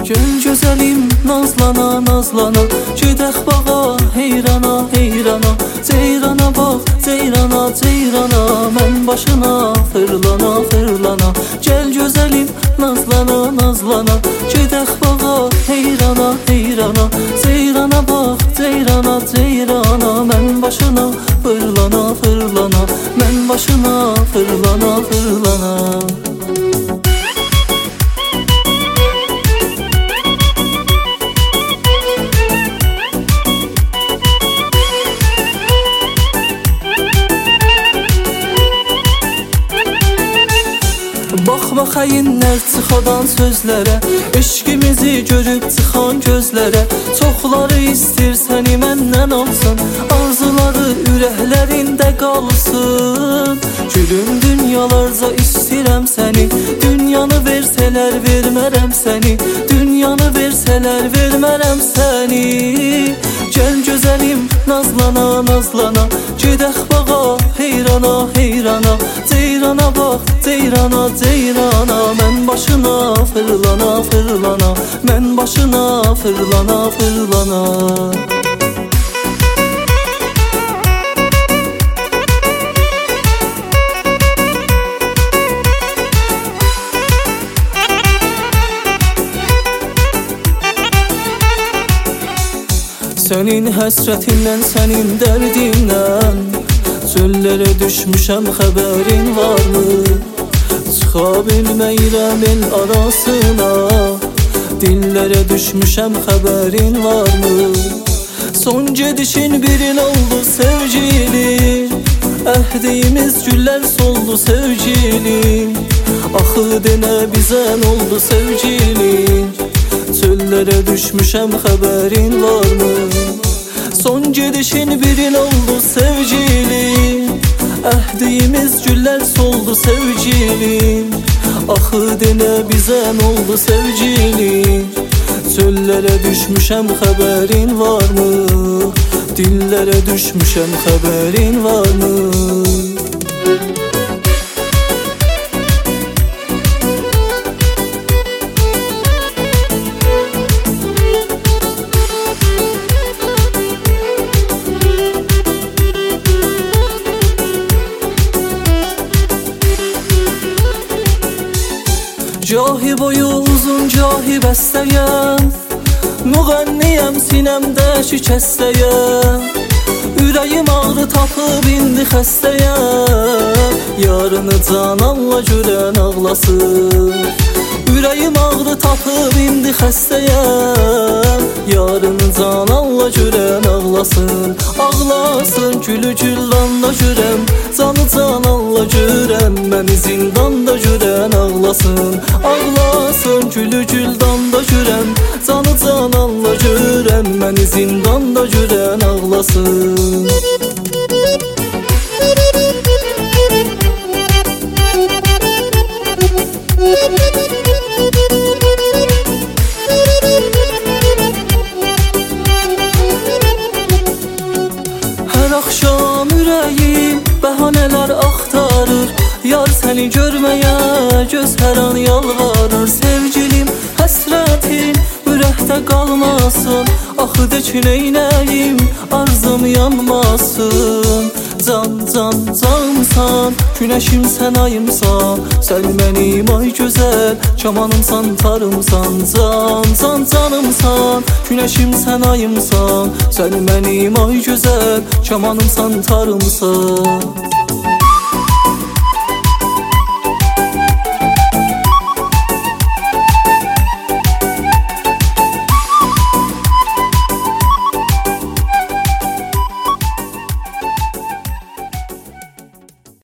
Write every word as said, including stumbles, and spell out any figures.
Gel gözəlim nazlana nazlana, gedək bağa heyrana heyrana. Ceyrana bax ceyrana ceyrana, mən başına fırlana fırlana. Gel gözəlim nazlana nazlana, gedək bağa heyrana heyrana. Ceyrana bax ceyrana ceyrana, mən başına fırlana fırlana. Mən başına fırlana fırlana. Baxma xəyinlər çıxadan sözlərə, eşqimizi görüb çıxan gözlərə. Çoxları istir səni məndən alsın, arzuları ürəklərində qalsın. Gülüm dünyalarca istəyirəm səni, dünyanı versələr vermərəm səni. Dünyanı versələr vermərəm səni. Gəl gözəlim nazlana nazlana, gedək bağa heyrana heyrana. Ceyrana bax ceyrana ceyrana, mən başına fırlana fırlana. Mən başına fırlana fırlana. Sənin həsrətindən, sənin dərdindən, çöllərə düşmüşəm xəbərin varmı? Çıxa bilməyirəm el arasına, dillərə düşmüşəm xəbərin varmı? Son gedişin birin oldu sevgilim, əhdimiz güllər soldu sevgilim. Axı denə bizən oldu sevgilim, çöllərə düşmüşəm xəbərin varmı? Son gedişin birin oldu sevgilim, əhdimiz güllər soldu sevgilim. Axı denə bizən oldu sevgilim, çöllərə düşmüşəm xəbərin varmı? Dillərə düşmüşəm xəbərin varmı? Cahi boyu uzun cahi bəstəyəm, müğənniyəm sinəmdə şikəstəyəm. Ürəyim ağrı tapıb indi xəstəyəm, yarını cananla görən ağlasın. Ürəyim ağrı tapıb indi xəstəyəm, yarını cananla görən ağlasın. Ağlasın gülü güllanda görəm, canı cananla görəm. Məni zindanda görən ağlasın. Ağlasın gülü güldanda görəm, canı cananla görəm. Məni zindanda görən ağlasın. Hər axşam ürəyim bəhanələr axtarır, yar səni görməyə göz hər an yalvarır. Sevgilim həsrətin ürəkdə qalmasın, axı de ki neynəyim arzum yanmasın. Can can canımsan, günəşim sən ayımsan, sən mənim ay gözəl kamanımsan tarımsan. Can can canımsan, günəşim sən ayımsan, sən mənim ay gözəl kamanımsan tarımsan.